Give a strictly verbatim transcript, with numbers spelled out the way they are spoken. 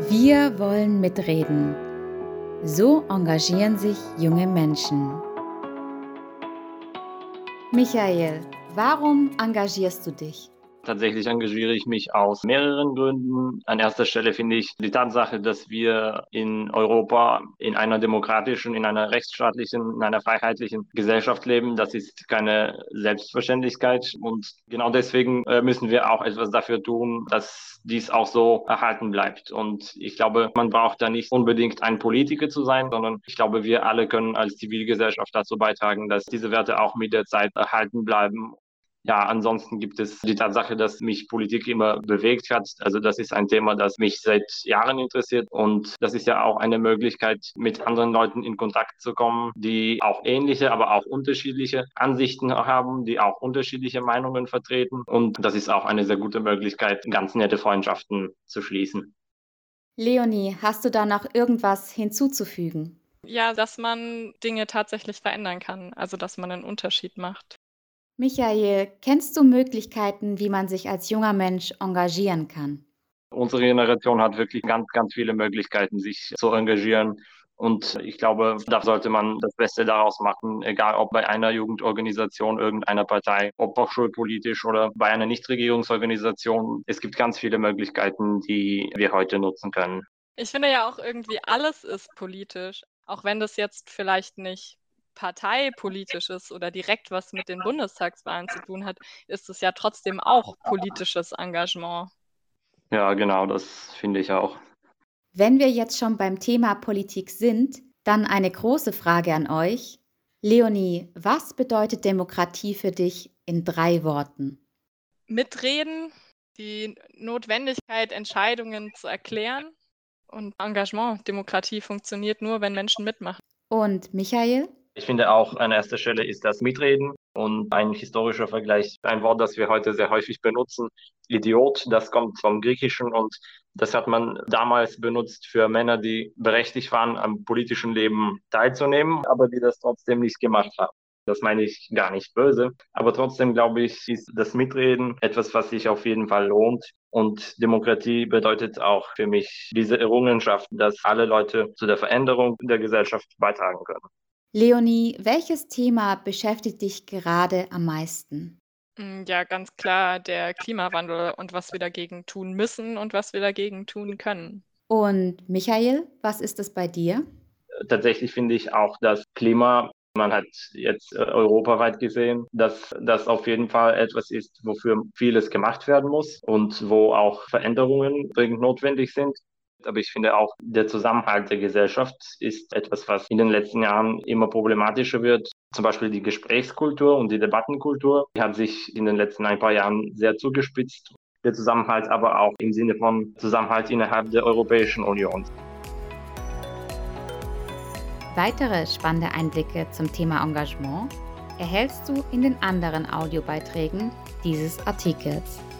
Wir wollen mitreden. So engagieren sich junge Menschen. Michael, warum engagierst du dich? Tatsächlich engagiere ich mich aus mehreren Gründen. An erster Stelle finde ich die Tatsache, dass wir in Europa in einer demokratischen, in einer rechtsstaatlichen, in einer freiheitlichen Gesellschaft leben. Das ist keine Selbstverständlichkeit. Und genau deswegen äh, müssen wir auch etwas dafür tun, dass dies auch so erhalten bleibt. Und ich glaube, man braucht da nicht unbedingt ein Politiker zu sein, sondern ich glaube, wir alle können als Zivilgesellschaft dazu beitragen, dass diese Werte auch mit der Zeit erhalten bleiben. Ja, ansonsten gibt es die Tatsache, dass mich Politik immer bewegt hat. Also das ist ein Thema, das mich seit Jahren interessiert. Und das ist ja auch eine Möglichkeit, mit anderen Leuten in Kontakt zu kommen, die auch ähnliche, aber auch unterschiedliche Ansichten haben, die auch unterschiedliche Meinungen vertreten. Und das ist auch eine sehr gute Möglichkeit, ganz nette Freundschaften zu schließen. Leonie, hast du da noch irgendwas hinzuzufügen? Ja, dass man Dinge tatsächlich verändern kann, also dass man einen Unterschied macht. Michael, kennst du Möglichkeiten, wie man sich als junger Mensch engagieren kann? Unsere Generation hat wirklich ganz, ganz viele Möglichkeiten, sich zu engagieren. Und ich glaube, da sollte man das Beste daraus machen, egal ob bei einer Jugendorganisation, irgendeiner Partei, ob auch schulpolitisch oder bei einer Nichtregierungsorganisation. Es gibt ganz viele Möglichkeiten, die wir heute nutzen können. Ich finde ja auch irgendwie alles ist politisch, auch wenn das jetzt vielleicht nicht parteipolitisch ist oder direkt was mit den Bundestagswahlen zu tun hat, ist es ja trotzdem auch politisches Engagement. Ja, genau, das finde ich auch. Wenn wir jetzt schon beim Thema Politik sind, dann eine große Frage an euch. Leonie, was bedeutet Demokratie für dich in drei Worten? Mitreden, die Notwendigkeit, Entscheidungen zu erklären und Engagement. Demokratie funktioniert nur, wenn Menschen mitmachen. Und Michael? Ich finde auch an erster Stelle ist das Mitreden und ein historischer Vergleich, ein Wort, das wir heute sehr häufig benutzen, Idiot, das kommt vom Griechischen und das hat man damals benutzt für Männer, die berechtigt waren, am politischen Leben teilzunehmen, aber die das trotzdem nicht gemacht haben. Das meine ich gar nicht böse, aber trotzdem glaube ich, ist das Mitreden etwas, was sich auf jeden Fall lohnt. Und Demokratie bedeutet auch für mich diese Errungenschaft, dass alle Leute zu der Veränderung der Gesellschaft beitragen können. Leonie, welches Thema beschäftigt dich gerade am meisten? Mm, Ja, ganz klar der Klimawandel und was wir dagegen tun müssen und was wir dagegen tun können. Und Michael, was ist es bei dir? Tatsächlich finde ich auch das Klima, man hat jetzt äh, europaweit gesehen, dass das auf jeden Fall etwas ist, wofür vieles gemacht werden muss und wo auch Veränderungen dringend notwendig sind. Aber ich finde auch, der Zusammenhalt der Gesellschaft ist etwas, was in den letzten Jahren immer problematischer wird. Zum Beispiel die Gesprächskultur und die Debattenkultur, die hat sich in den letzten ein paar Jahren sehr zugespitzt. Der Zusammenhalt aber auch im Sinne von Zusammenhalt innerhalb der Europäischen Union. Weitere spannende Einblicke zum Thema Engagement erhältst du in den anderen Audiobeiträgen dieses Artikels.